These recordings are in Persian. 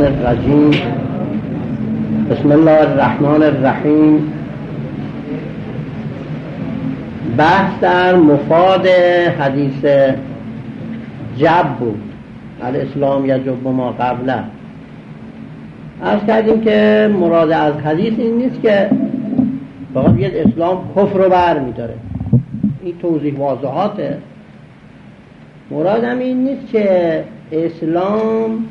الرجیم. بسم الله الرحمن الرحیم. بحث در مفاد حدیث جب بود، الاسلام یجب ما قبله. عرض کردیم که مراد از حدیث این نیست که فقط بگید اسلام کفر رو بر می‌داره، این توضیح واضحاته. مراد هم این نیست که اسلام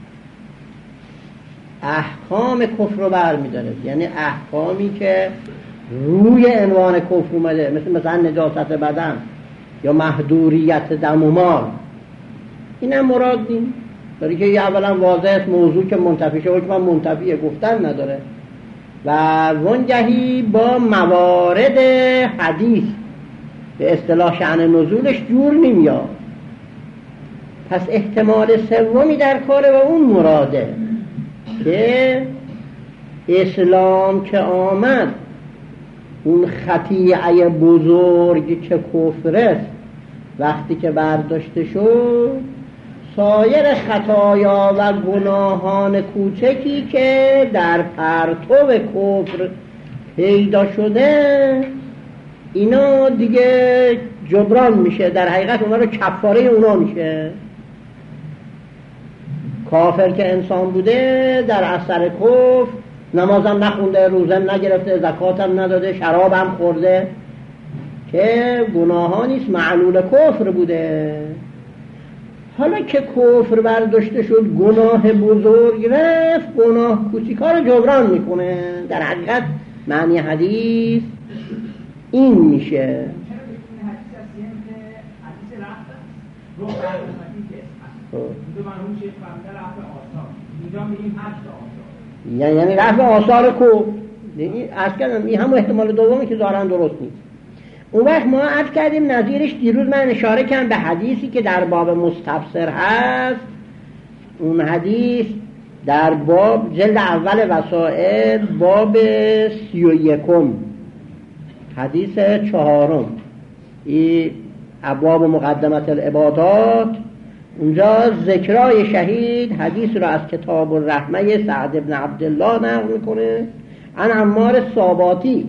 احکام کفر رو بر می‌داره، یعنی احکامی که روی عنوان کفر اومده، مثلا نجاست بدن یا محدوریت دم و مال، این هم مراد نیست. برای که اولا واضح است موضوع که منتفی شه، حکم منتفیه، گفتن نداره و وانگهی با موارد حدیث به اصطلاح شأن نزولش جور نمیاد. پس احتمال سومی در کاره و اون مراده که اسلام که آمد اون خطیعه بزرگ که کفر است وقتی که برداشته شد، سایر خطایا و گناهان کوچکی که در پرتو کفر پیدا شده اینا دیگه جبران میشه، در حقیقت اونا رو کفاره اونا میشه. کافر که انسان بوده در اثر کفر نمازم نخونده، روزم نگرفته، زکاتم نداده، شرابم خورده، که گناهانیست معلول کفر بوده. حالا که کفر برداشته شد، گناه بزرگ رفت، گناه کوچیکا رو جبران میکنه. در حقیقت معنی حدیث این میشه. یعنی رفع آثار کو از کردم این همون احتمال دومی که ظاهرا درست نیست. اون وقت ما عرض کردیم نظیرش دیروز من اشاره کردم به حدیثی که در باب مستبصر هست. اون حدیث در باب جلد اول وسائل باب 31 حدیث 4 این ابواب مقدمت العبادات، اونجا ذکرای شهید حدیث را از کتاب الرحمه سعد بن عبدالله نقل میکنه عن عمار الصاباتی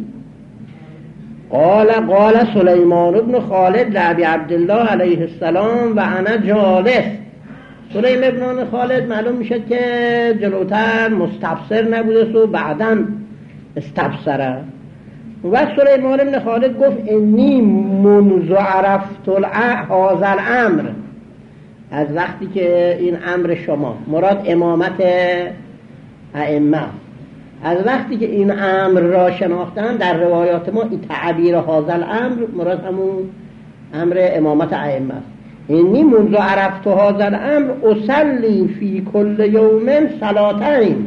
قال سلیمان بن خالد لابی عبدالله علیه السلام و انا جالس. سلیمان بن خالد معلوم میشه که جلوتر مستبصر نبوده و بعداً استبصره. و سلیمان بن خالد گفت انی منذ عرفت هذا الامر، از وقتی که این امر شما، مراد امامت ائمه، از وقتی که این امر را شناختن، در روایات ما این تعبیر هذا الامر مراد همون امر امامت ائمه است. انی منذ عرفت هذا الامر اصلی فی کل یوم صلاتین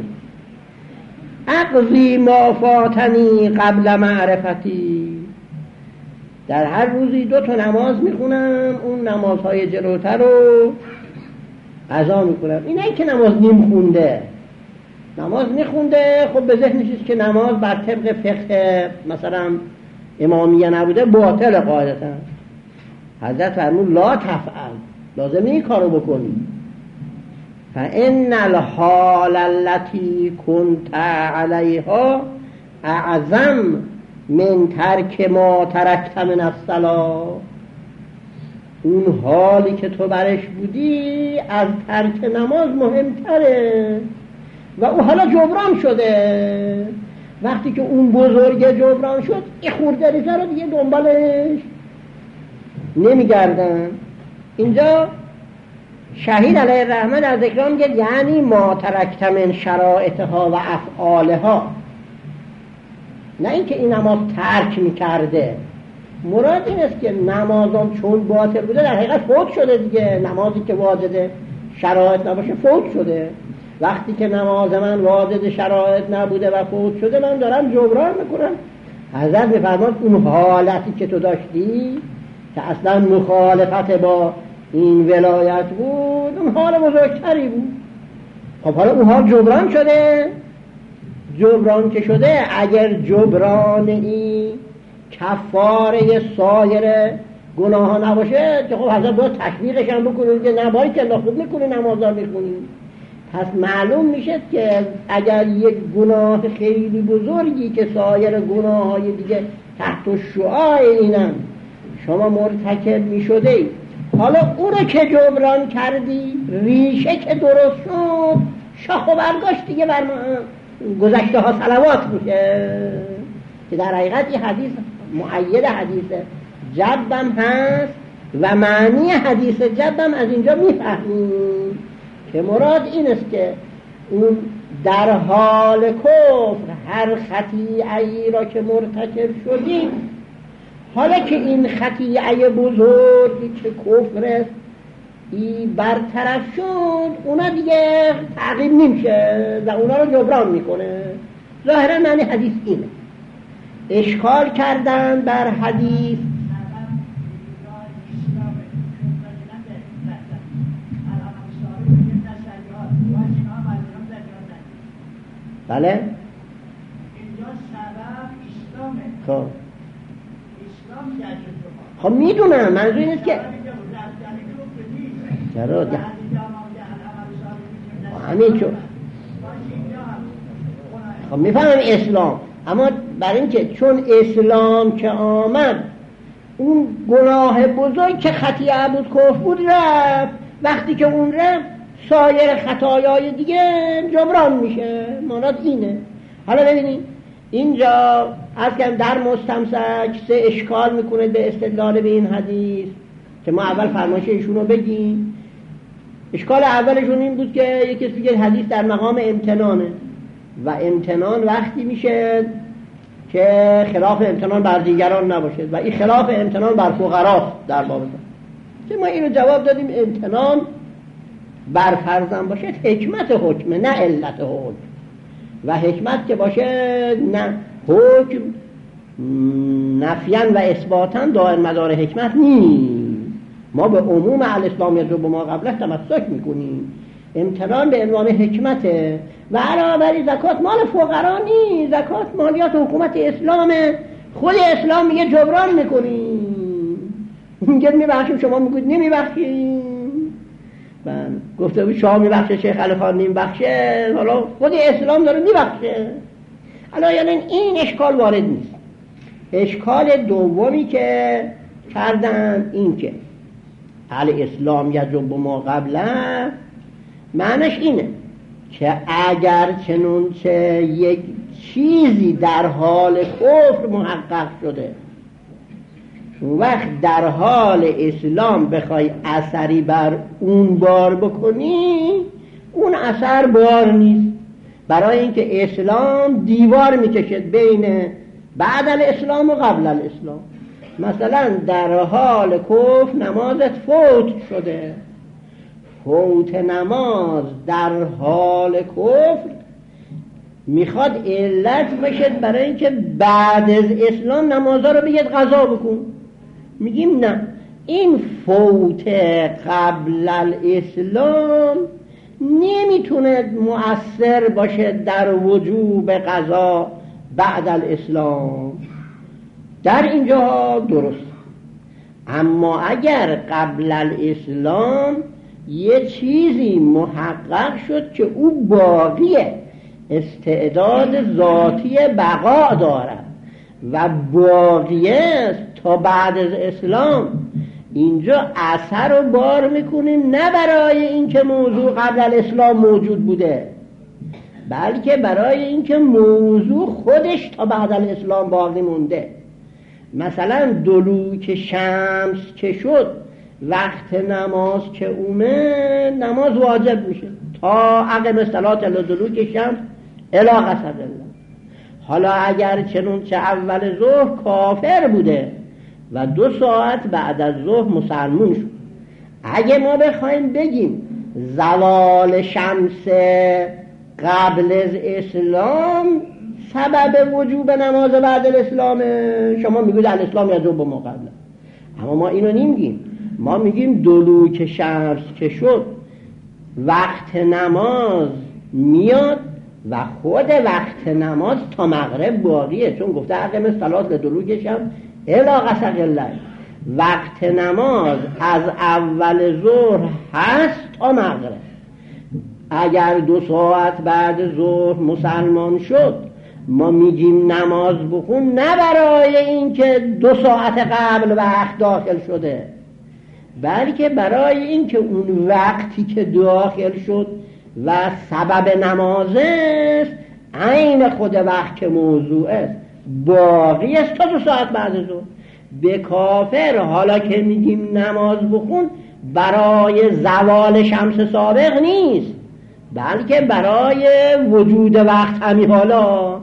اقضی ما فاتنی قبل معرفتی. در هر روزی 2 نماز میخونم، اون نمازهای جلوتر رو قضا میکنم. اینه که نماز نیم خونده، نماز میخونده، خب به ذهنش است که نماز بر طبق فقه مثلا امامیه نبوده، باطل قاعدتا. حضرت فرمود لا تفعل، لازم این کارو بکنی. فإن الحال التي كنت عليها اعظم من ترک ما ترکت من الصلاة. اون حالی که تو برش بودی از ترک نماز مهمتره و اون حالا جبران شده. وقتی که اون بزرگ جبران شد، این خورده ریزه رو دیگه دنبالش نمیگردن. اینجا شهید علیه الرحمه در ذکرها میگه یعنی ما ترکت من شرائطها و افعالها، نه اینکه این نماز ترک میکرده. مراد این است که نمازم چون باطل بوده در حقیقت فوت شده دیگه. نمازی که واجد شرایط نباشه فوت شده. وقتی که نماز من واجد شرایط نبوده و فوت شده، من دارم جبران میکنم. حضرت میفرماد اون حالتی که تو داشتی که اصلا مخالفت با این ولایت بود، اون حال بزرگتری بود. خب حالا اون حال جبران شده. جبران که شده، اگر جبران این کفاره سایر گناه ها نباشه که خب حضرت باید تشویقش هم بکنید که نبایی که الله خوب میکنی نمازا میخونی. پس معلوم میشه که اگر یک گناه خیلی بزرگی که سایر گناه‌های دیگه تحت شعاع اینن شما مرتکب میشده، حالا او رو که جبران کردی، ریشه که درست شد، شاخ و برگاش دیگه بر گذشته ها صلوات میشه، که در حقیقت این حدیث مؤید حدیث جبم هست و معنی حدیث جبم از اینجا میفهمیم که مراد این است که اون در حال کفر هر خطیئه‌ای را که مرتکب شدیم، حالا که این خطیئه بزرگی که کفر است ای برطرف شد، اونا دیگه تعقیب نمیشه و اونا رو جبران میکنه. ظاهرا معنی حدیث اینه. اشکال کردن بر حدیث بله اینجا سبب اسلامه. خب اسلام جدید خب میدونم، منظور این است که چرا همین چون خب میفهمم اسلام، اما برای این که چون اسلام که آمد اون گناه بزرگ که خطیئه بود کفر بود رفت، وقتی که اون رفت سایر خطایای دیگه جبران میشه. ماناد اینه. حالا ببینید اینجا از که در مستمسک سه اشکال میکنه به استدلال به این حدیث که ما اول فرمایش ایشون رو بگیم. اشکال اولشون این بود که یکی دیگه حدیث در مقام امتنانه و امتنان وقتی میشه که خلاف امتنان بر دیگران نباشه و این خلاف امتنان بر فقراست در باب که ما اینو جواب دادیم امتنان بر فرضم باشه حکمت حکمه نه علت حکم، و حکمت که باشه نه حکم نفیاً و اثباتاً دائر مدار حکمت نیست. ما به عموم الاسلام یجب ما قبله تمسک میکنیم. امتنان به عنوان حکمته و علاوه بر زکات مال فقرا نیست، زکات مالیات حکومت اسلامه، خود اسلام میگه جبران میکنیم. میگه میبخشیم، شما میگوید نمیبخشیم. من گفته بود شما میبخشه، شیخ علی خان نمیبخشه، حالا خود اسلام داره میبخشه. حالا یعنی این اشکال وارد نیست. اشکال دومی که کردن این که الاسلام یجب ما قبله، معنیش اینه که اگر چنانچه یک چیزی در حال کفر محقق شده، وقت در حال اسلام بخوای اثری بر اون بار بکنی، اون اثر بار نیست، برای اینکه اسلام دیوار میکشد بین بعد الاسلام و قبل الاسلام. مثلا در حال کفر نمازت فوت شده، فوت نماز در حال کفر میخواد علت بشه برای اینکه بعد از اسلام نمازها رو بگید قضا بکن. میگیم نه، این فوت قبل الاسلام نمیتونه مؤثر باشه در وجوب قضا بعد الاسلام. در اینجا درست، اما اگر قبل الاسلام یه چیزی محقق شد که او باقیه، استعداد ذاتی بقا دارد و باقیه است تا بعد از اسلام، اینجا اثر رو بار میکنیم نه برای اینکه موضوع قبل الاسلام موجود بوده، بلکه برای اینکه موضوع خودش تا بعد الاسلام باقی مونده. مثلا دلوک شمس که شد، وقت نماز که اومد، نماز واجب میشه تا اقم الصلاة الی دلوک شمس الی غسق الله. حالا اگر چنانچه اول ظهر کافر بوده و 2 ساعت بعد از ظهر مسلمون شد، اگه ما بخوایم بگیم زوال شمس قبل از اسلام سبب وجوب نماز بعد الاسلام، شما میگوید الاسلام یجب ما قبله، اما ما اینو نمیگیم. ما میگیم دلوک شمس که شد وقت نماز میاد و خود وقت نماز تا مغرب باقیه، چون گفته اقم الصلاة لدلوک شمس الی غسق الله. وقت نماز از اول ظهر هست تا مغرب. اگر 2 ساعت بعد ظهر مسلمان شد ما میگیم نماز بخون، نه برای اینکه 2 ساعت قبل وقت داخل شده، بلکه برای اینکه اون وقتی که داخل شد و سبب نماز است عین خود وقت که موضوع است باقی است تا 2 ساعت بعد ظهر. به کافر حالا که میگیم نماز بخون برای زوال شمس سابق نیست، بلکه برای وجود وقت همین حالا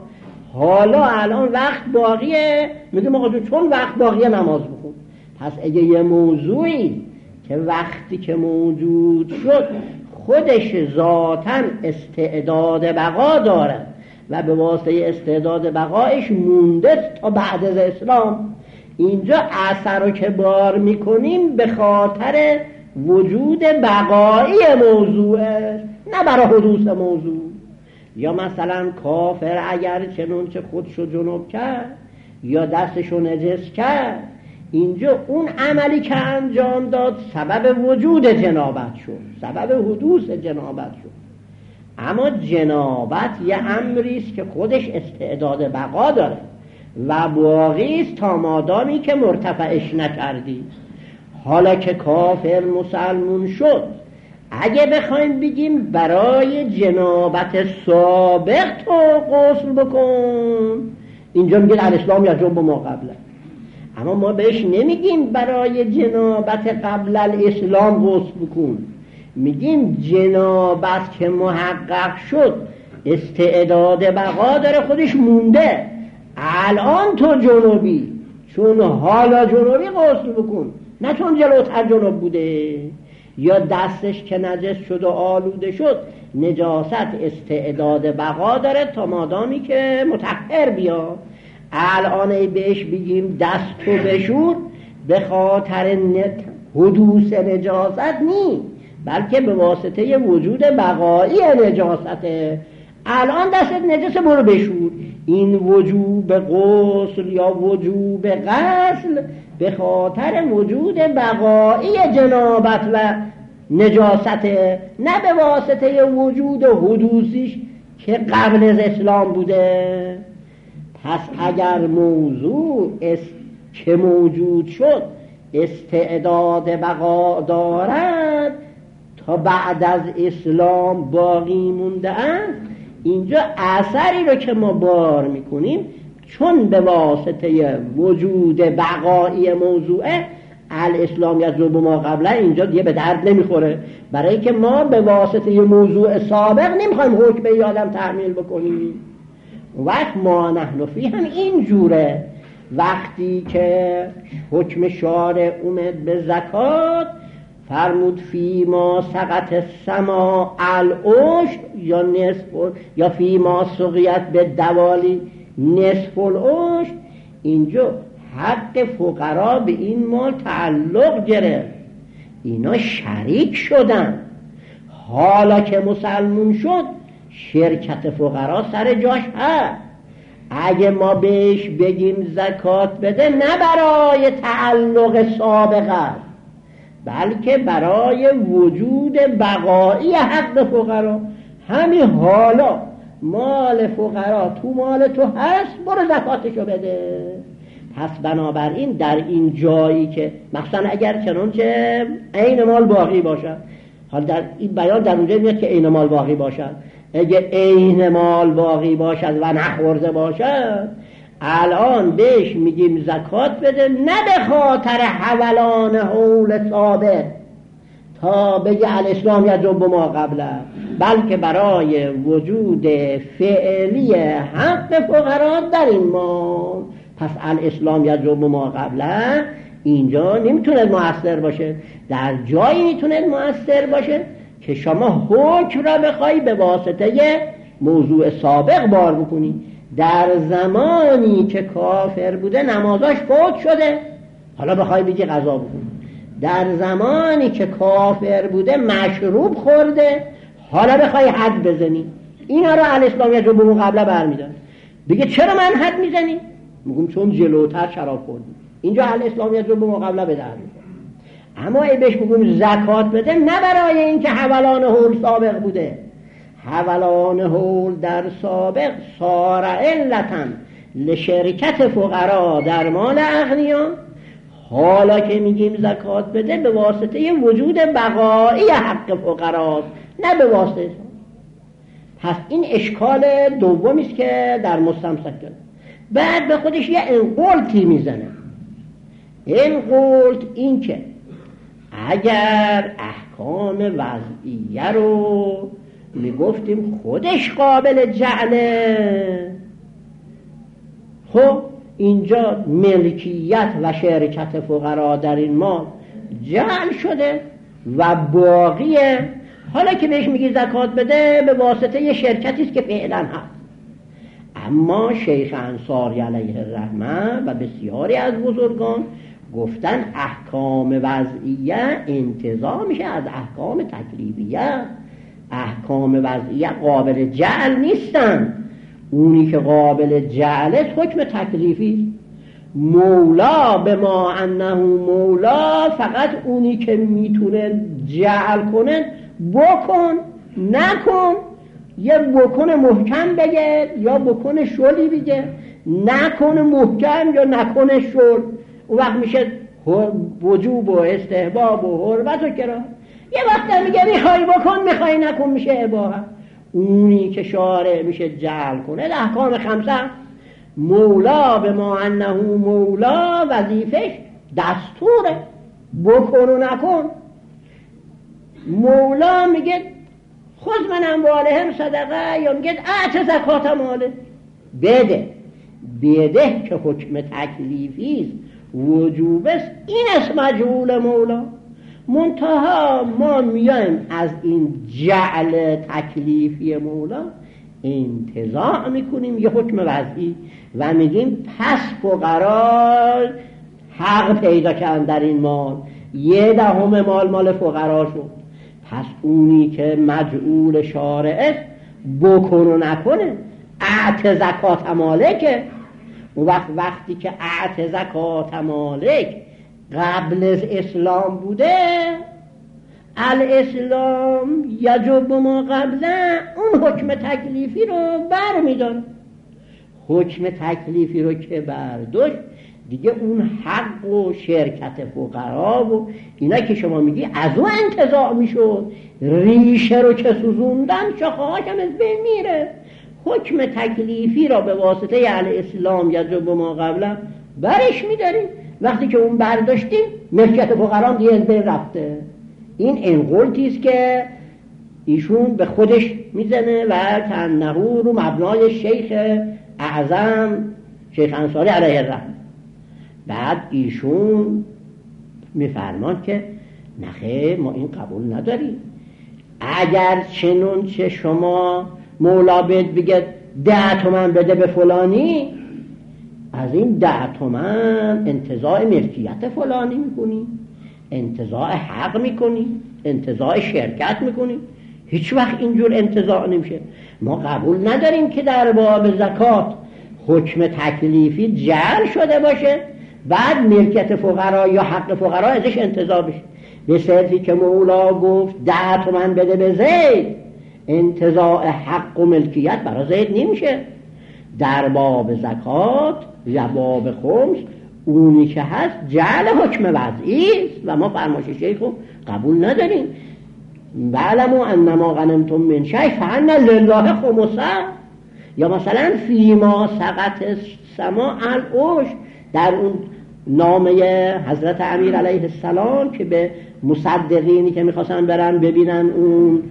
الان وقت باقیه، میگم آقا چون وقت باقیه نماز بخون. پس اگه یه موضوعی که وقتی که موجود شد خودش ذاتاً استعداد بقا داره و به واسطه استعداد بقایش مونده تا بعد از اسلام، اینجا اثر رو که بار میکنیم به خاطر وجود بقایی موضوعه، نه برای حدوث موضوع. یا مثلا کافر اگر چنانچه خودشو جنوب کرد یا دستشو نجس کرد، اینجا اون عملی که انجام داد سبب وجود جنابت شد، سبب حدوث جنابت شد. اما جنابت یه امریست که خودش استعداد بقا داره و باقیست تا مادامی که مرتفعش نکردی. حالا که کافر مسلمون شد، اگه بخوایم بگیم برای جنابت سابق تو غسل بکن، اینجا میگه الاسلام یجب ما قبله، اما ما بهش نمیگیم برای جنابت قبل الاسلام غسل بکن، میگیم جنابت که محقق شد استعداد بقا داره خودش مونده، الان تو جنوبی، چون حالا جنوبی غسل بکن، نه چون جلوتر جنوب بوده. یا دستش که نجس شد و آلوده شد، نجاست استعداد بقا داره تا مادامی که مطهر بیا. الان بهش بگیم دستو بشور، به خاطر حدوث نجاست نی، بلکه به واسطه وجود بقایی نجاسته. الان دستت نجسه برو بشور. این وجوب غسل یا وجوب غسل به خاطر وجود بقایی جنابت و نجاسته، نه به واسطه وجود حدوثیش که قبل از اسلام بوده. پس اگر موضوع که موجود شد استعداد بقا دارد تا بعد از اسلام باقی مونده است، اینجا اثری رو که ما بار میکنیم چون به واسطه وجود بقایی موضوعه الاسلام یجب ما قبله، اینجا دیگه به درد نمیخوره، برای که ما به واسطه موضوع سابق نمیخوایم حکم به آدم تعمیل بکنیم. وقت ما نحن فی هم این جوره. وقتی که حکم شارع اومد به زکات فرمود فی ما سقط السما العشر یا نصف یا فی ما سقیت به دوالی نصف العشر، اینجا حق فقرا به این مال تعلق گرفت، اینا شریک شدن. حالا که مسلمون شد شرکت فقرا سر جاش هست. اگه ما بهش بگیم زکات بده، نه برای تعلق سابقه بلکه برای وجود بقایی حق فقرا، همین حالا مال فقرا تو مال تو هست، برو زکاتشو بده. پس بنابراین در این جایی که مثلا اگر چنانچه عین مال باقی باشد، حال در این بیان در اونجا میاد که عین مال باقی باشد، اگه عین مال باقی باشد و نخورده باشد الان بهش میگیم زکات بده، نه به خاطر حولان حول ثابت تا بگه الاسلام یجب ما قبله، بلکه برای وجود فعلی حق فقرا در این مال. پس الاسلام یجب ما قبله اینجا نمیتونه مؤثر باشه، در جایی میتونه مؤثر باشه که شما حکم را بخوای به واسطه موضوع سابق بار بکنی. در زمانی که کافر بوده نمازاش فوت شده، حالا بخوای بگی قضا بکنی. در زمانی که کافر بوده مشروب خورده، حالا بخوای حد بزنی. اینا رو الاسلام یجب ما قبله برمیدن. بگه چرا من حد میزنی؟ میگم چون جلوتر شراب خوردی. اینجا الاسلام یجب ما قبله به در میخوره. اما ای بهش بگم زکات بده، نه برای اینکه حولان حول سابق بوده، حولان حول در سابق صار علتا لشرکت فقرا در مال اغنیا، حالا که میگیم زکات بده به واسطه وجود بقایی حق فقراست، نه به واسطه. پس این اشکال دومی است که در مستمسک کرد. بعد به خودش یه انقلتی میزنه. انقلت این که اگر احکام وضعیه رو میگفتیم خودش قابل جعله، خب اینجا ملکیت و شرکت فقرا در این مال جعل شده و باقیه. حالا که بهش میگی زکات بده به واسطه یه شرکتی است که فعلا هست. اما شیخ انصاری علیه الرحمه و بسیاری از بزرگان گفتن احکام وضعیه انتزاع میشه از احکام تکلیفیه. احکام وضعیه قابل جعل نیستن. اونی که قابل جعله حکم تکلیفی. مولا به ما انه مولا، فقط اونی که میتونه جعل کنه بکن نکن، یه بکن محکم بگه یا بکن شلی بگه، نکن محکم یا نکن شل. اون وقت میشه وجوب و استحباب و حرمت و کرام. یه وقت میگه میخوای بکن میخوای نکن میشه اباحت. اونی که شارع میشه جعل کنه احکام خمسه. مولا به ما انه مولا وظیفش دستوره، بکن و نکن. مولا میگه خود من اموالهم صدقه، یا میگه اعط زکات ماله، بده که حکم تکلیفی وجوب است. این اسم مجعول مولا. منتها ما میایم از این جعل تکلیفی مولا انتزاع میکنیم یه حکم وضعی و میگیم پس فقرا حق پیدا کردن در این مال، 1/10 مال فقرا شد. پس اونی که مجعول شارعه بکن و نکنه اعط زکات مالکه. اون وقتی که اعط زکات مالک قبل از اسلام بوده، الاسلام یجب ما قبله، اون حکم تکلیفی رو بر میدن. حکم تکلیفی رو که برداشت دیگه اون حق و شرکت فقرا و اینا که شما میگی از اون انتزاع میشد، ریشه رو که سوزوندن شاخه هاش هم از بین میره. حکم تکلیفی را به واسطه الاسلام یجب ما قبله برش میداریم. وقتی که اون برداشتیم ملکیت فقرا دیگه از بین رفته. این انقلتی است که ایشون به خودش میزنه و کنه رو مبنای شیخ اعظم شیخ انصاری علیه الرحمه. بعد ایشون میفرمان که نخیر ما این قبول نداریم. اگر چنانچه شما مولا بگه 10 تومن بده به فلانی، از این 10 تومن انتزاع ملکیت فلانی میکنی، انتزاع حق میکنی، انتزاع شرکت میکنی. هیچ وقت اینجور انتزاع نمیشه. ما قبول نداریم که در باب زکات حکم تکلیفی جعل شده باشه بعد ملکیت فقرا یا حق فقرا ازش انتزاع بشه. به صرفی که مولا گفت 10 تومن بده به زید، انتزاع حق و ملکیت برای زید نمیشه. در باب زکات یا باب خمس اونی که هست جعل حکم وضعی و ما فرمایش شیخ رو قبول نداریم. بعلمو انما غنمتم من شیء فان لله خمسه، یا مثلا فیما سقط السما العشر، در اون نامه حضرت امیر علیه السلام که به مصدقینی که میخواستن برن ببینن اون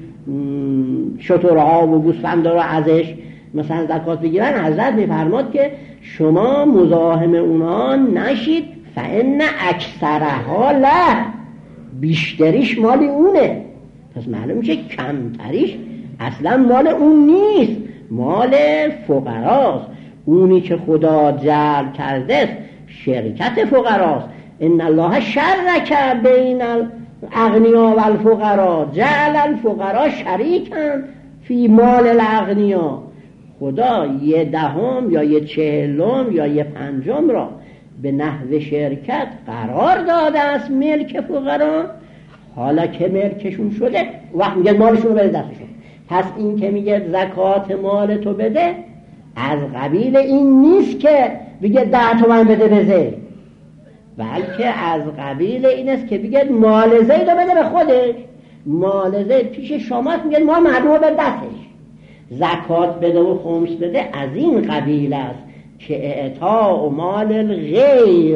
شترها و گوسفندا رو ازش مثلا زکات بگیرن، حضرت میفرماد که شما مزاحم اونها نشید، فان اکثرها له، بیشتریش مال اونه. پس معلوم میشه کمتریش اصلا مال اون نیست، مال فقراست. اونی که خدا جعل کرده است شرکت فقراست. ان الله شرک بین الاغنیا و الفقرا جعل الفقرا شریکا فی مال الاغنیا. خدا 1/10 یا 1/40 یا 1/5 را به نحو شرکت قرار داده است ملک فقرا. حالا که ملکشون شده وقت میگه مالشون رو بده دستشون. پس این که میگه زکات مال تو بده از قبیل این نیست که بگه 10 تومن بده به زید، بلکه از قبیل این است که بگه مال زید رو بده به خودش. مال زید پیش شماست، میگه مال مردم رو به دستش. زکات بده و خمس بده از این قبیل است که اعطاء مال الغیر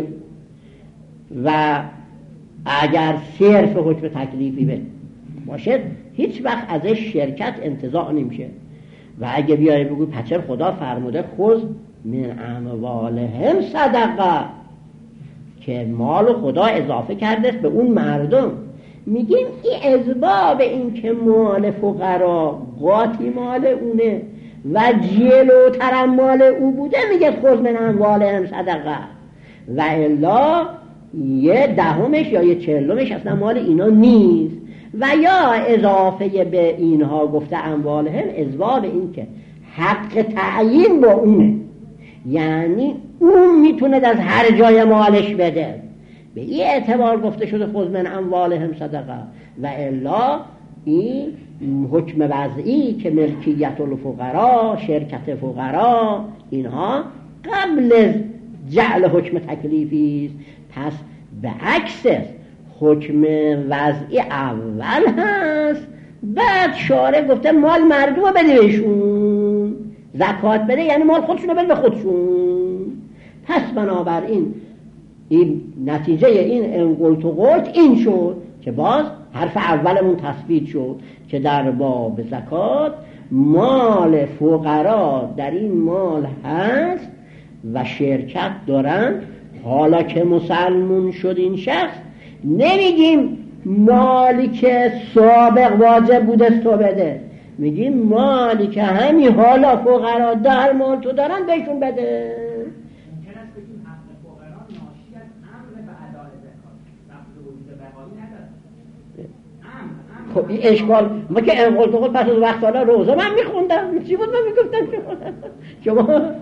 و اگر صرف حکم تکلیفی باشه هیچ وقت ازش شرکت انتزاع نمیشه. و اگه بیای بگو پچر خدا فرموده خذ من اموالهم صدقه، که مال خدا اضافه کرده به اون مردم، میگیم این اسباب این که مال فقرا قاطی مال اونه و جلوترم مال او بوده میگه خذ من اموالهم صدقه، و الا 1/10 یا 1/40 اصلا مال اینا نیست. و یا اضافه به اینها گفته اموالهم اسباب این که حق تعیین با اونه، یعنی اون میتونه از هر جای مالش بده، به این اعتبار گفته شده خذ من اموالهم صدقه. و الا این حکم وضعی که ملکیت الفقراء، شرکت فقراء، اینها قبل جعل حکم تکلیفی است. پس به عکس حکم وضعی اول هست، بعد شارع گفته مال مردم بده بهشون، زکات بده یعنی مال خودشون بده به خودشون. پس بنابراین این نتیجه این انقلت و قلت این شد که باز حرف اولمون تثبیت شد که در باب زکات مال فقرا در این مال هست و شرکت دارن. حالا که مسلمون شد این شخص، نمیگیم مالی که سابق واجب بوده تو بده، میگیم مالی که همین حالا فقرا در مال تو دارن بهشون بده. ممکن است بگیم حق فقرا ناشی از امر به ادای زکات، وقتی وجود بهایی نداره. خب این اشکال ما که انقل تو خود پس از وقت حالا روزه من میخوندم، چی بود من میگفتم شما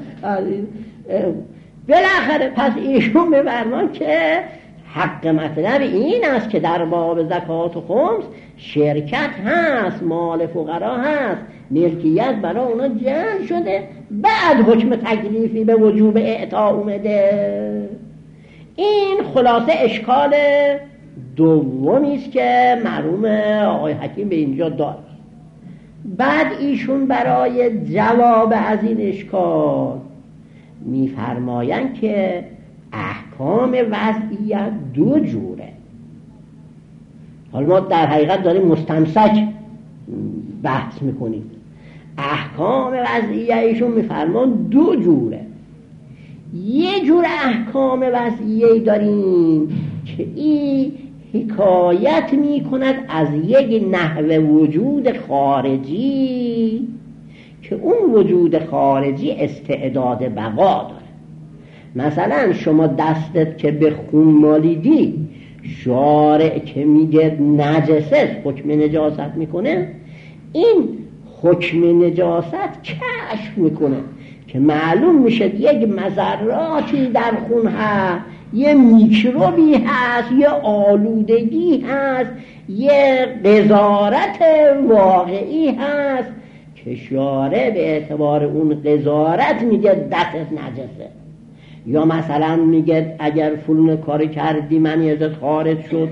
بالاخره پس ایشون بفرمان که حق مطلب این است که در باب زکات و خمس شرکت هست، مال فقرا هست، ملکیت برای اونا جمع شده، بعد حکم تکلیفی به وجوب اعطا اومده. این خلاصه اشکال دومی است که مرحوم آقای حکیم به اینجا داد. بعد ایشون برای جواب از این اشکال میفرمایند که احکام وضعیت 2 جوره. حالا ما در حقیقت داریم مستمسک بحث میکنیم. احکام وضعیه ایشون میفرمان 2 جوره. یه جور احکام وضعیه داریم که این حکایت میکند از یک نحو وجود خارجی که اون وجود خارجی استعداد بقا داره. مثلا شما دستت که به خون مالیدی، شارع که میگه نجسه حکم نجاست میکنه، این حکم نجاست کشف میکنه که معلوم میشه یک مضراتی در خون هست، یه میکروبی هست، یه آلودگی هست، یه قذارت واقعی هست که شارع به اعتبار اون قذارت میگه دستت نجسه. یا مثلا میگه اگر فلان کاری کردی منی ازت خارج شد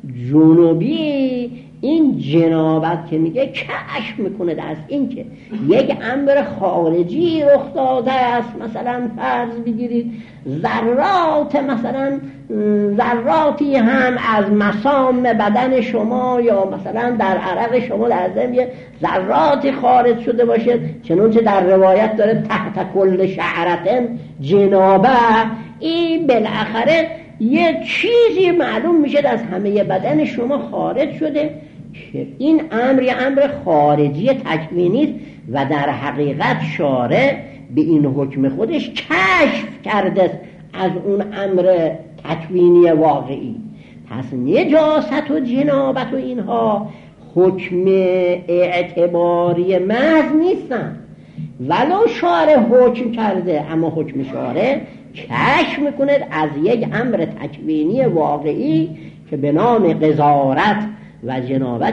جنوبی، این جنابت که میگه کشف میکنه از این که یک امر خارجی رخ داده است. مثلا فرض بگیرید ذرات، مثلا ذراتی هم از مسام بدن شما یا مثلا در عرق شما لازم یه ذراتی خارج شده باشه، چنانچه در روایت داره تحت کل شعرتن جنابه. این بالاخره یه چیزی معلوم میشه از همه بدن شما خارج شده که این امر یه امر خارجی تکوینی است و در حقیقت شارع به این حکم خودش کشف کرده از اون امر تکوینی واقعی. پس نجاست و جنابت و اینها حکم اعتباری محض نیستن، ولو شارع حکم کرده، اما حکم شارع کشف میکنه از یک امر تکوینی واقعی که به نام قذارت و جنابت.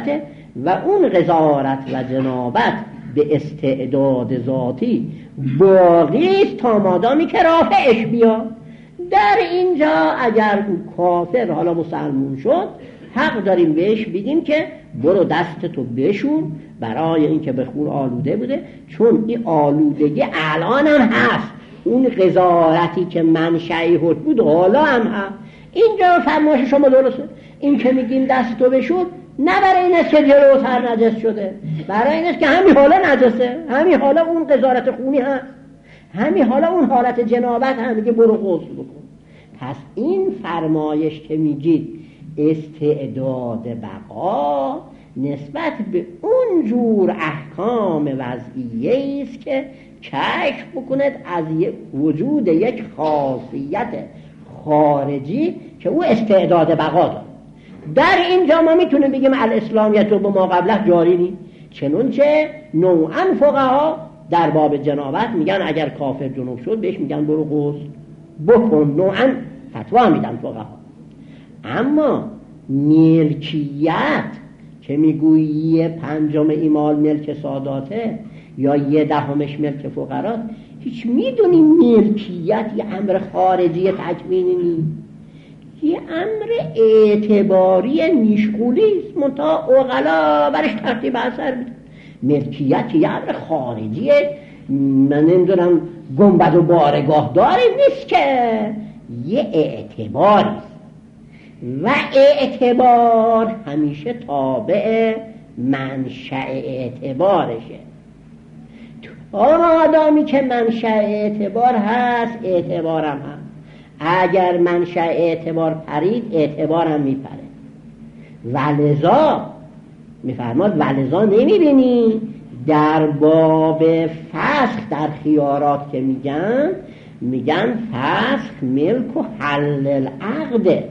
و اون قضاوت و جنابت به استعداد ذاتی باقی است تا مادامی که رافعش بیا. در اینجا اگر کافر حالا مسلمون شد، حق داریم بهش بگیم که برو دست تو بشور، برای اینکه به خون آلوده بوده، چون این آلودگی الان هم هست. اون قضاوتی که منشأ حد بود حالا هم هست. اینجا فرمایش شما درسته. این که میگیم دست تو بشور نه برای این است که جلوتر نجس شده، برای این است که همین حالا نجسه، همین حالا اون قضاوت خونی هست، همین حالا اون حالت جنابت هم میگه برو غسل بکن. پس این فرمایش که میگید استعداد بقا نسبت به اون جور احکام وضعیه است که کشف بکند از وجود یک خاصیت خارجی که او استعداد بقا داره. در اینجا ما میتونیم بگیم الاسلامیت رو به ما قبله جاری نیست، چنانچه نوعا فقها در باب جنابت میگن اگر کافر جنوب شد بهش میگن برو غسل بکن، نوعا فتوا میدن فقها. اما ملکیت که میگویی 1/5 ایمال ملک ساداته یا 1/10 ملک فقراست، هیچ میدونی ملکیت یه امر خارجی تکوینی نیست، یه امر اعتباری نیشغولی است، منتها عقلا برش ترتیب اثر میدن. ملکیت یه امر خارجیه، من نمیدونم گنبد و بارگاه داری نیست که، یه اعتباری است و اعتبار همیشه تابع منشأ اعتبارشه. آدمی که منشأ اعتبار هست اعتبارم هست، اگر منشأ اعتبار پرید اعتبارم میپره. ولذا میفرماد ولذا نمیبینی در باب فسخ در خیارات که میگن فسخ ملک و حل العقده،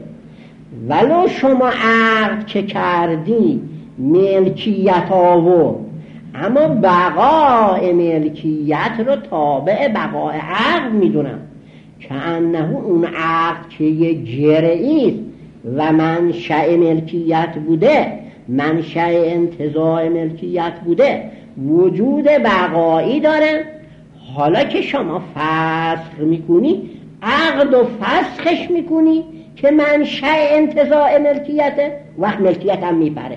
ولو شما عقد که کردی ملکیت آورد، اما بقای ملکیت رو تابع بقای عقد میدونم، که انه اون عقد که یه جرعی و منشأ ملکیت بوده، منشأ انتزاع ملکیت بوده، وجود بقایی داره. حالا که شما فسخ میکنی عقد و فسخش میکنی که منشأ انتزاع ملکیته، وقت ملکیت هم میپره.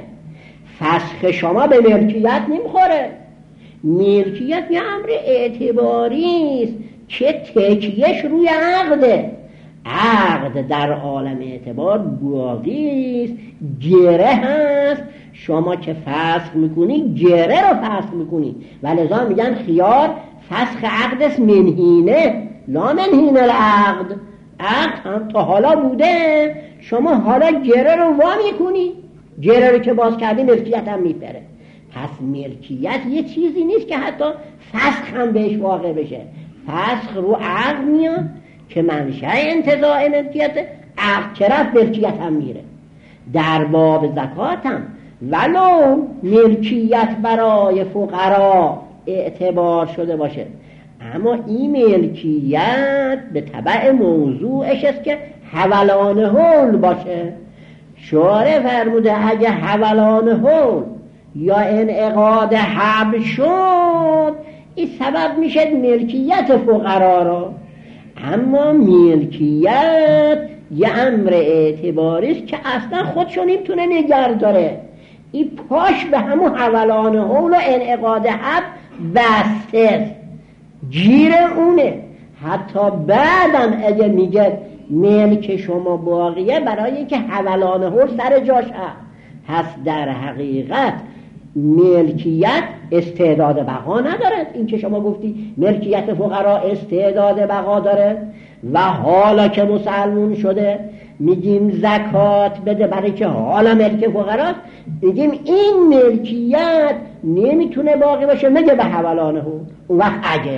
فسخ شما به ملکیت نمیخوره، ملکیت یه امر اعتباری است که تکیهش روی عقده. عقد در عالم اعتبار باقی است، گره هست، شما که فسخ میکنی گره رو فسخ میکنی، ولذا میگن خیار فسخ عقد است منهینه لا منهین العقد. عقد هم تا حالا بوده، شما حالا گره رو وا میکنی، گره رو که باز کردی ملکیت هم میپره. پس ملکیت یه چیزی نیست که حتی فسخ هم بهش واقع بشه، فسخ رو عقد میاد که منشأ انتزاع ملکیت، عقد که رفت ملکیت هم میره. در باب زکات هم ولو ملکیت برای فقرا اعتبار شده باشه، اما این ملکیت به تبع موضوعش است که حولان حول باشه. شارع فرموده اگه حولان حول یا انعقاد حبل شد این سبب میشه ملکیت فقرا را، اما ملکیت یه امر اعتباری است که اصلا خودشو نمیتونه نگه داره، این پاش به همون حولان حول و انعقاد حبل بسته، گیر اونه. حتی بعدم اگه میگه ملک شما باقیه برای اینکه حولان حول سر جاش هست، در حقیقت ملکیت استعداد بقا نداره. این که شما گفتی ملکیت فقرا استعداد بقا داره و حالا که مسلمون شده میگیم زکات بده برای که حالا ملک فقراست، میگیم این ملکیت نمیتونه باقی باشه مگه به حولان حول. اون وقت اگه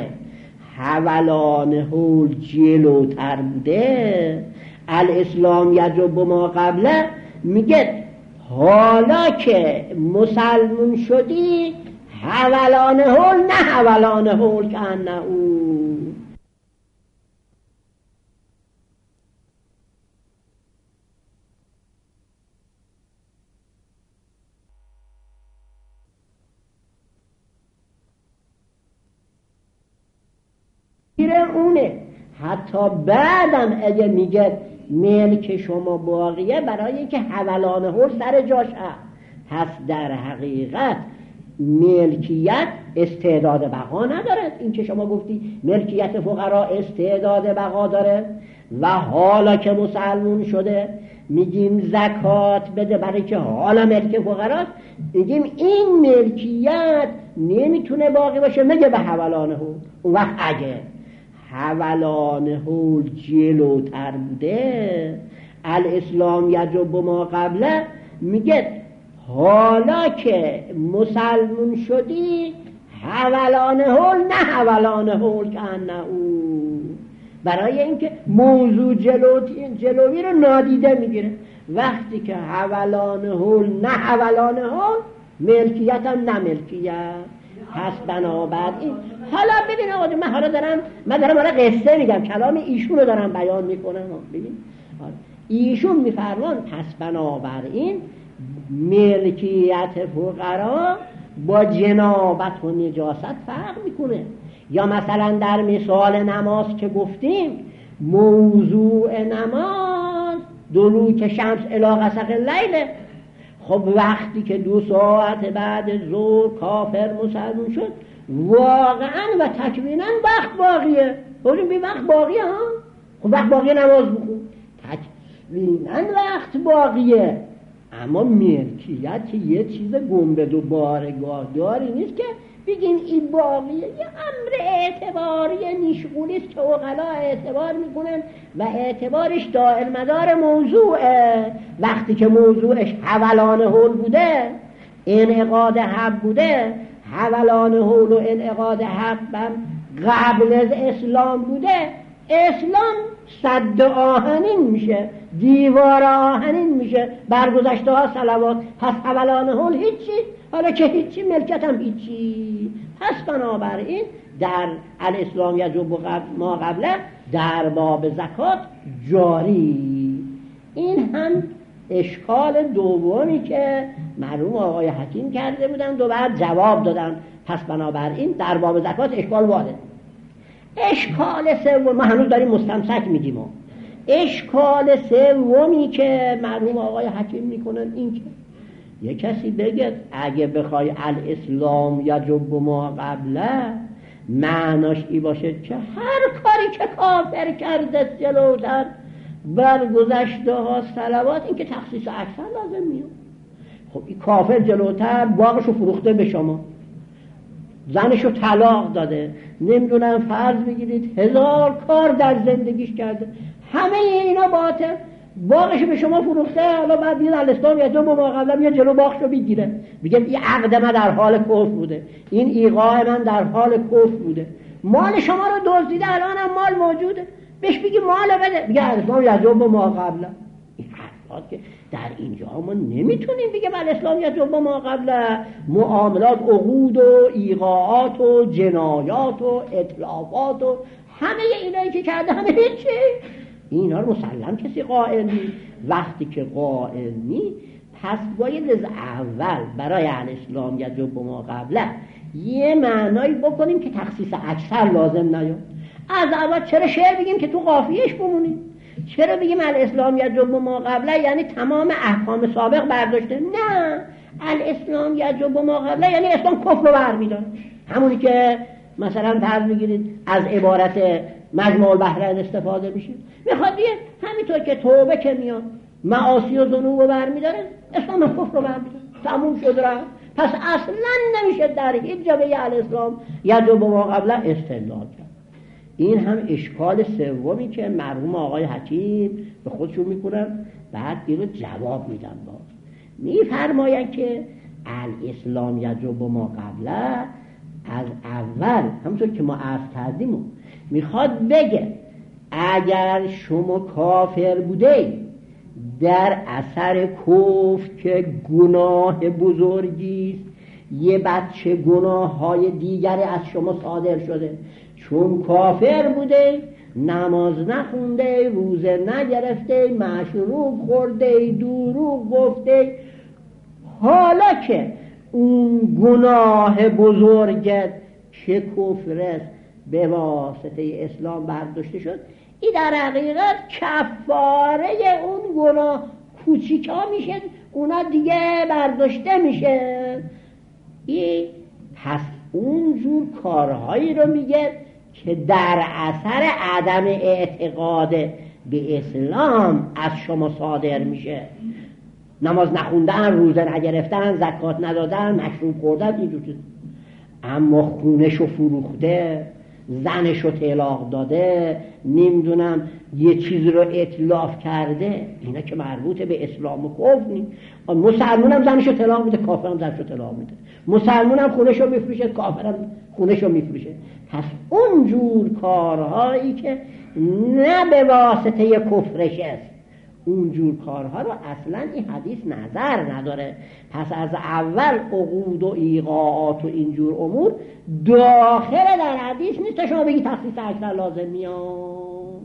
حولان حول جلوتر بوده، الاسلامیت رو به ما قبله میگه حالا که مسلمون شدی حولان حول نه حولان حول که انه او. اونه. حتی بعدم اگه میگه ملک شما باقیه، برای اینکه حولان حول سر جاش هست، در حقیقت ملکیت استعداد بقا نداره. این که شما گفتی ملکیت فقرا استعداد بقا داره و حالا که مسلمون شده میگیم زکات بده برای که حالا ملک فقراست، میگیم این ملکیت نمیتونه باقی باشه میگه به حولان حول. اون وقت اگه حولان حول جلوتر بوده، الاسلام یجب ما قبله، میگه حالا که مسلمون شدی حولان حول نه حولان حول که او، برای اینکه موضوع جلوی رو نادیده میگیره. وقتی که حولان حول نه حولان حول، ملکیت هم نه ملکیت هست. بنابراین حالا ببین آقا، من دارم قصه میگم، کلام ایشون رو دارم بیان میکنم. ببین ایشون میفرمان پس بنابراین ملکیت فقرا با جنابت و نجاست فرق میکنه. یا مثلا در مثال نماز که گفتیم، موضوع نماز دلوک شمس الی غسق اللیل. خب وقتی که 2 ساعت بعد ظهر کافر مسلمون شد، واقعا و تکوینا وقت باقیه. ببین بی وقت باقیه ها. خب وقت باقیه نماز بخون، تکوینا وقت باقیه. اما ملکیت یه چیز گنبد و بارگاهداری نیست که بگین این باقیه. یه امر اعتباری نیشگونی است که عقلا اعتبار میکنن و اعتبارش دائر مدار موضوعه. وقتی که موضوعش حولان حول بوده، انعقاد حب بوده، حولان حول و انعقاد حب قبل از اسلام بوده، اسلام سد آهنین میشه، دیوار آهنین میشه، برگذشته ها صلوات. پس حولان حول هیچی، حالا که هیچی ملکت هم هیچی. پس بنابراین در الاسلام یجب ما قبله در باب زکات جاری. این هم اشکال دومی که مرحوم آقای حکیم کرده بودن و بعد جواب دادن. پس بنابراین در باب زکات اشکال وارد. اشکال سوم، ما هنوز داریم مستمسک میگیم، اشکال سومی که مرحوم آقای حکیم میکنن این که یه کسی بگه اگه بخوای الاسلام یجب ما قبله، معناش ای باشه که هر کاری که کافر کرده جلوتر برگذشته ها صلوات، این که تخصیص اکثر لازم میاد. خب این کافر جلوتر باغشو فروخته به شما، زنشو طلاق داده، نمیدونم فرض بگیرید 1000 کار در زندگیش کرده، همه اینا باطل، باغشو به شما فروخته. حالا بعد بیاد الاسلام یجب ما قبلا میاد جلو باغشو بگیره، میگه این عقد من در حال کفر بوده، این ایقاع من در حال کفر بوده، مال شما رو دزدیده، الان هم مال موجوده، بهش بگی مال بده، میگه الاسلام یجب ما قبلا. این حرفات که در اینجا ما نمیتونیم بگیم الاسلام یجب ما قبلا. معاملات، عقود و ایقاعات و جنایات و اطلافات و همه اینایی که کرده همه هیچی، اینا رو مسلم کسی قائل نیست. وقتی که قائل نیست، پس باید از اول برای الاسلام یجب ما قبله یه معنایی بکنیم که تخصیص اکثر لازم نیاد. از اول چرا شعر بگیم که تو قافیهش بمونیم؟ چرا بگیم الاسلام یجب ما قبله یعنی تمام احکام سابق برداشته؟ نه، الاسلام یجب ما قبله یعنی اسلام کفر رو برمی‌داره. همونی که مثلا فرض میگیرید از عبارت مجموع البحرین استفاده میشه، میخواد بیه همینطور که توبه که میاد معاصی و ذنوب رو برمی‌داره، اسلام هم کفر رو برمی‌داره، تموم شد رفت. پس اصلا نمیشه در هیچ جا به الاسلام یجب ما قبله استدلال کرد. این هم اشکال سومی که مرحوم آقای حکیم به خودشون میکنن. بعد اینو جواب میدن، باز میفرماین که الاسلام یجب ما قبله از اول همونطور که ما عرض کردیم میخواد بگه اگر شما کافر بوده در اثر کفر که گناه بزرگی است، یه بچه گناه های دیگری از شما صادر شده، چون کافر بوده، نماز نخونده، روزه نگرفته، مشروب خورده، دروغ گفته، حالا که اون گناه بزرگت که کفر است به واسطه اسلام برداشته شد، این در حقیقت کفاره اون گناه کوچیکا میشه، اونا دیگه برداشته میشه. این پس اونجور کارهایی رو میگه که در اثر عدم اعتقاد به اسلام از شما صادر میشه. نماز نخوندن، روزه نگرفتن، زکات ندادن، مشروب خوردن، اینجور چیز. اما خونشو فروخته، زنشو طلاق داده، نمیدونم یه چیز رو اتلاف کرده، اینا که مربوط به اسلام و کفر نیست. مسلمونم زنشو طلاق میده، کافرم زنشو طلاق میده. مسلمونم خونشو میفروشه، کافرم خونشو میفروشه. پس اونجور کارهایی که نه به واسطه کفرش است، اونجور کارها رو اصلا این حدیث نظر نداره. پس از اول عقود و ایقاعات و اینجور امور داخل در حدیث نیست تا شما بگی تخصیص اکثر لازم میاد.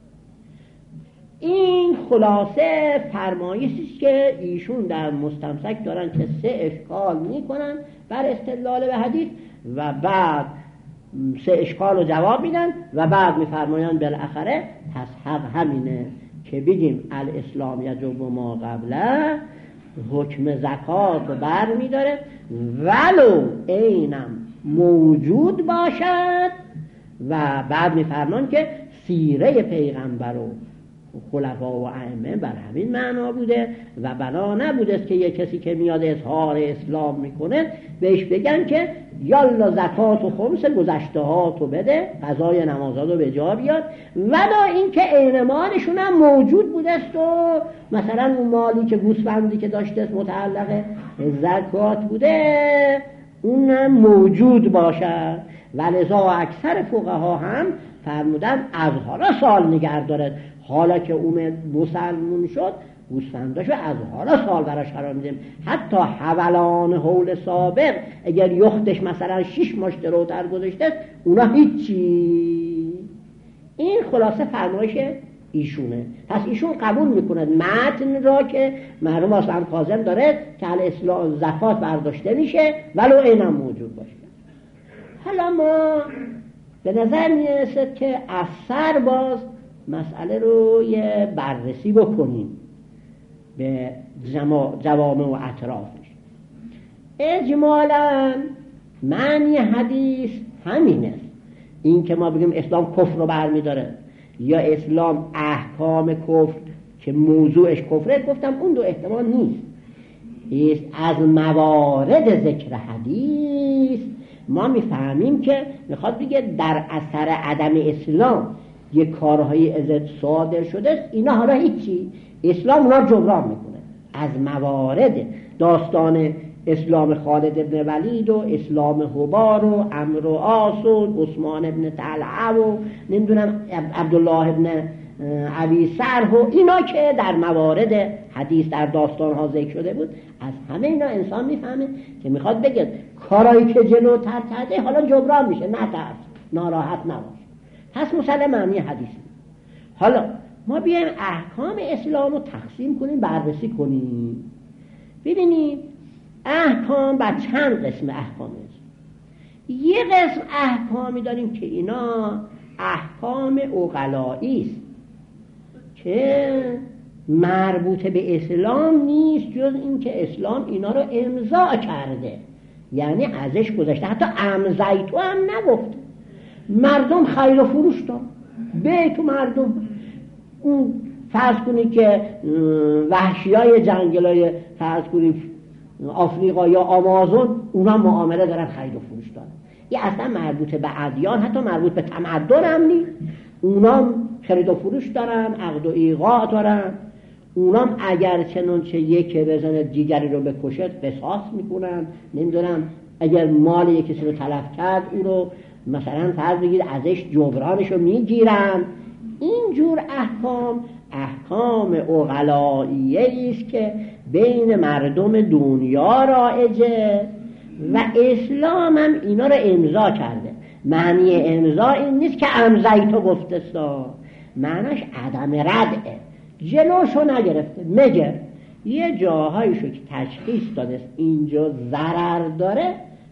این خلاصه فرمایشی است که ایشون در مستمسک دارن که 3 اشکال میکنن بر استدلال به حدیث و بعد 3 اشکال رو جواب میدن و بعد میفرمایند بالاخره پس حق همینه که بگیم الاسلام یجب ما قبله، حکم زکات رو بر میداره ولو اینم موجود باشد. و بعد میفرمان که سیره پیغمبر و خلفا و ائمه بر همین معنا بوده و بنا نبوده است که یک کسی که میاد اظهار اسلام میکنه بهش بگن که یالا زکات و خمس گذشته ها تو بده، قضای نمازات رو به جا بیاد، ولا این که عین مالشون هم موجود بوده است و مثلا اون مالی که گوسفندی که داشته است متعلق زکات بوده اون موجود باشد. ولذا اکثر فقها هم فرمودن از حالا سال نگه دارد، حالا که اومد مسلمون شد گوسفنداشو از حالا سال براش قرار میدیم، حتی حولان حول سابق اگر یختش مثلا 6 ماه جلوتر گذاشته اونا هیچی. این خلاصه فرمایش ایشونه. پس ایشون قبول میکنه متن را که مرحوم حسن کاظم داره که الاسلام زکات برداشته میشه ولو اینم موجود باشه. حالا ما به نظر میرسد که از سر باز مسئله رو یه بررسی بکنیم به جوامع و اطرافش. اجمالا معنی حدیث همین است، این که ما بگیم اسلام کفر رو برمیداره یا اسلام احکام کفر که موضوعش کفره، گفتم اون دو احتمال نیست. از موارد ذکر حدیث ما میفهمیم که میخواد بگه در اثر عدم اسلام یه کارهای ازت صادر شده است، اینا حالا هیچی، اسلام اونا جبران میکنه. از موارد داستان اسلام خالد ابن ولید و اسلام حبار و عمرو و عاص و عثمان ابن طلحه و نمیدونم عبدالله ابن ابی سرح و اینا که در موارد حدیث در داستان ها ذکر شده بود، از همه اینا انسان میفهمه که میخواد بگه کارایی که جلوتر کرده حالا جبران میشه، نترس، ناراحت نباش. پس مسلم معنی حدیث. حالا ما بیایم احکام اسلام رو تقسیم کنیم، بررسی کنیم، ببینیم احکام بر چند قسم احکام است. یه قسم احکامی داریم که اینا احکام عقلایی است که مربوط به اسلام نیست جز این که اسلام اینا رو امضا کرده، یعنی ازش گذشته، حتی امضیتو هم نگفت. مردم خرید و فروش دارن، بیت و مردم اون فرض کنی که وحشیای جنگلای فرض کنی آفریقا یا آمازون اونا معامله دارن، خرید و فروش دارن. این اصلا مربوط به ادیان، حتی مربوط به تمدن هم نیست. اونا خرید و فروش دارن، عقد و ایقاع دارن. اونا اگر چنانچه یک بزنه دیگری رو بکشه قصاص میکنن. نمیدونم اگر مال یک کسی رو تلف کرد او رو مثلا فرض بگید ازش جبرانش رو میگیرن. اینجور احکام عقلاییه است که بین مردم دنیا رایجه و اسلام هم اینا رو امضا کرده. معنی امضا این نیست که امضیتو گفتستا، معنیش عدم ردعه، جلوشو نگرفته. مگر یه جاهایشو که تشخیص داده اینجا ضرر داره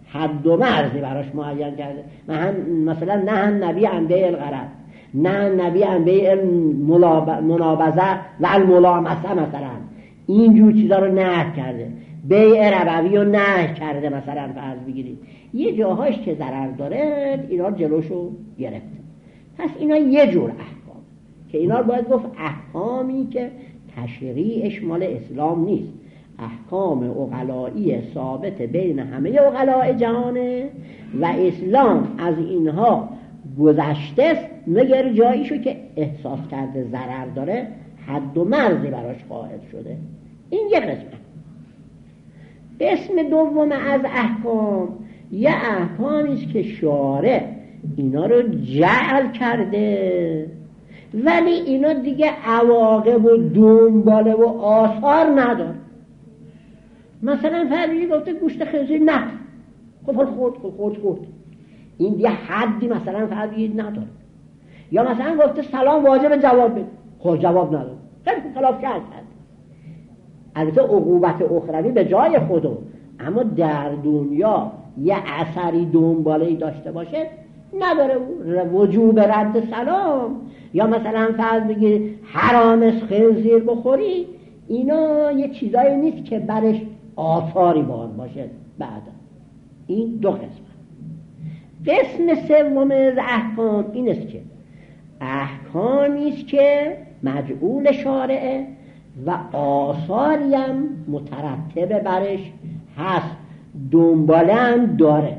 حد و مرزی براش معین کرده. مثلا نه نبی انبیاء الغرض، نه نبی انبیاء المنابذه و الملامسه، مثلا اینجور چیزا رو نهی کرده. بیع ربوی رو نهی کرده. مثلا فرض بگیرید یه جاهاش که ضرر داره اینا جلوشو گرفته. پس اینا یه جور احکام که اینا باید گفت احکامی که تشریعش مال اسلام نیست، احکام عقلایی ثابت بین همه عقلاء جهانه و اسلام از اینها گذشته است، مگر جاییشو که احساس کرده ضرر داره حد و مرزی براش قائل شده. این یه قسمه. قسم دوم از احکام یه احکامی است که شارع اینا رو جعل کرده ولی اینا دیگه عواقب و دنباله و آثار نداره. مثلا فرضی گفته گوشت خنزیر نه، خب خورد این دیگه حدی مثلا فرضی نداره. یا مثلا گفته سلام واجب جواب بده، خب جواب نداره، خیلی خلاف کرد. البته عقوبت اخروی به جای خودو، اما در دنیا یه اثری دنباله‌ای داشته باشه نداره. وجوب رد سلام یا مثلا فرض بگیر حرام است خنزیر بخوری، اینا یه چیزایی نیست که برش آثاری باشه بعدا. این دو قسم سوم از احکام این است که احکامی است که مجعول شارعه و آثاری هم مترتب برش هست، دنباله هم داره.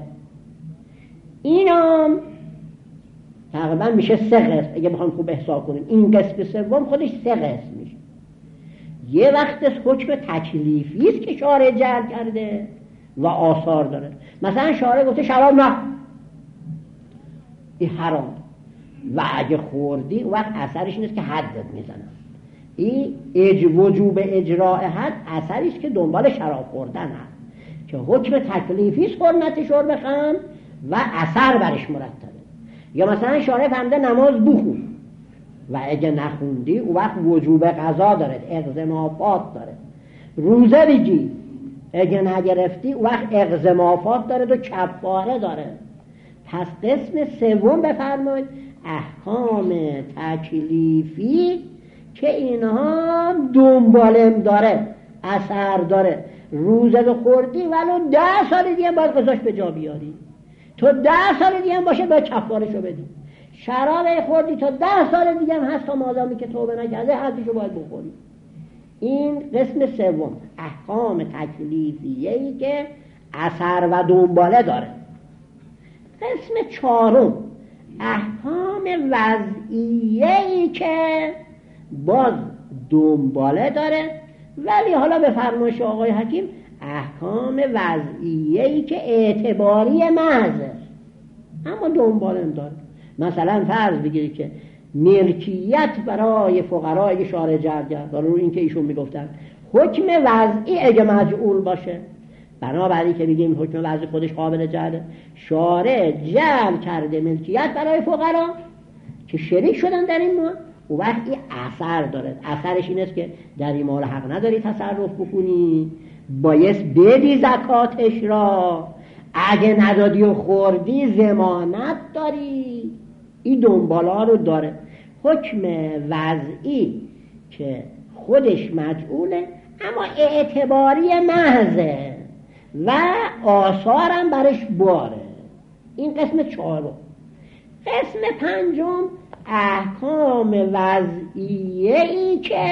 اینا تقریبا میشه 3 قسم اگه بخوام خوب احساب کنیم. این قسم سوم خودش 3 قسم میشه. یه وقت حکم تکلیفی است که شارع جعل کرده و آثار داره. مثلا شارع گفته شراب نه، این حرام، و اگه خوردی وقت اثرش نیست که حدت میزنن. این وجوب اجراء حد اثریست که دنبال شراب خوردن هست که حکم تکلیفی است، حرمت شرب خمر و اثر برش مرتبه. یا مثلا شارع فرموده نماز بخون و اگه نخوندی او وقت وجوب قضا داره، اقضمافات داره. روزه بگی اگه نگرفتی او وقت اقضمافات داره و کفاره داره. پس قسم سوم بفرمایید احکام تکلیفی که اینها دنبالم داره، اثر داره. روزه رو خوردی ولو 10 سال دیگه باید قضاش به جا بیاری، تو 10 سال دیگه هم باشه باید کفارشو بدی. شراب خوردی تا 10 سال دیگه هم هست، تا مادامی که توبه نکرده حدشو باید بخوری. این قسم سوم احکام تکلیفیه‌ای که اثر و دنباله داره. قسم چهارم احکام وضعیه‌ای که باز دنباله داره، ولی حالا به فرمایش آقای حکیم احکام وضعیه‌ای که اعتباری محضه اما دنباله داره. مثلا فرض بگیرید که ملکیت برای فقرای شارع جعل کرد، رو این که ایشون میگفتن حکم وضعی اگه مجعول باشه، بنابراین که بگیم حکم وضعی خودش قابل جعله، شارع جعل کرده ملکیت برای فقرا که شریک شدن در این مال، و وقتی اثر داره. اثرش این است که در این مال حق نداری تصرف بکنی، بایست بدی زکاتش را، اگه ندادی و خوردی ضمانت داری. این دنبالا رو داره. حکم وضعی که خودش مجعوله اما اعتباری محضه و آثارم برش باره. این قسم چهارم. قسم پنجم احکام وضعیه‌ای که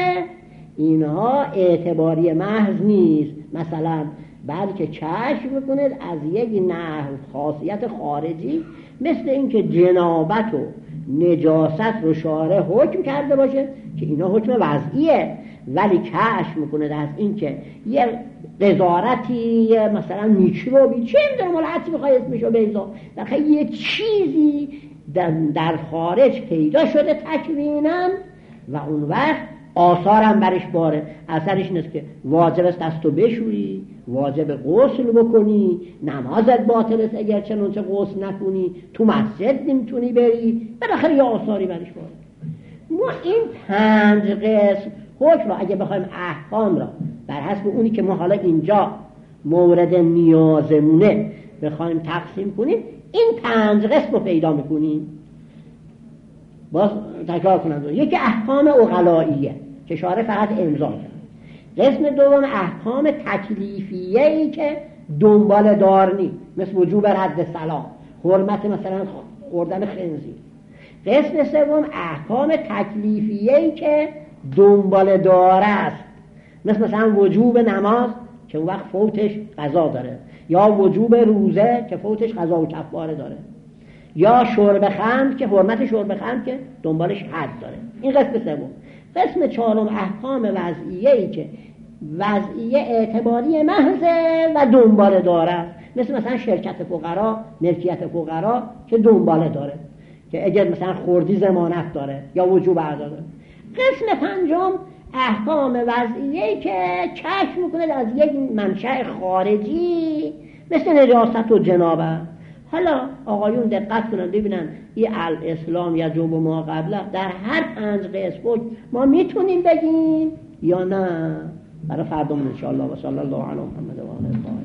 اینها اعتباری محض نیست، مثلا بلکه کشف بکنید از یک نحو خاصیت خارجی، مثل اینکه جنابت و نجاست رو شارع حکم کرده باشه که اینا حکم وضعیه، ولی کشف میکنه از اینکه یه قذارتی مثلا میکروبی چه میدونم مال حدسی بخواه اسمشو بیزا در یه چیزی در خارج پیدا شده تکویناً و اون وقت آثارم برش باره. اثرش نیست که واجب است دستو بشوری، واجب غسل بکنی، نمازت باطل است اگر چنانچه غسل نکنی، تو مسجد نمیتونی بری، بالاخره یه آثاری برش باره. ما این 5 قسم حکم را اگه بخوایم احکام را بر حسب اونی که ما حالا اینجا مورد نیازمونه بخوایم تقسیم کنیم این 5 قسم رو پیدا میکنیم. باز تکرار کنم، یکی احکام عقلائیه که شارع فقط امضا کرد. قسم دوم احکام تکلیفیه‌ای که دنبال دار نیست، مثل وجوب رد سلام، حرمت مثلا خوردن خنزیر. قسم سوم احکام تکلیفیه‌ای که دنبال دار است، مثلا وجوب نماز که اون وقت فوتش قضا داره، یا وجوب روزه که فوتش قضا و کفاره داره، یا شرب خمر که حرمت شرب خمر که دنبالش حد داره. این قسم سوم. قسم چهارم احکام وضعیه‌ای که وضعیه اعتباری محضه و دنبال داره، مثلا شرکت فقرا، ملکیت فقرا که دنبال داره، که اگر مثلا خوردی ضمانت داره یا وجوب ادا داره. قسم پنجم احکام وضعیه‌ای که کشف میکنه از یک منشأ خارجی مثل نجاست و جنابه. حالا آقایون دقت کنن ببینن این الاسلام یا جوب ما قبله در هر 5 قسم ما میتونیم بگیم یا نه؟ برای فردامون انشاءالله. و صلی الله علی محمد و آله.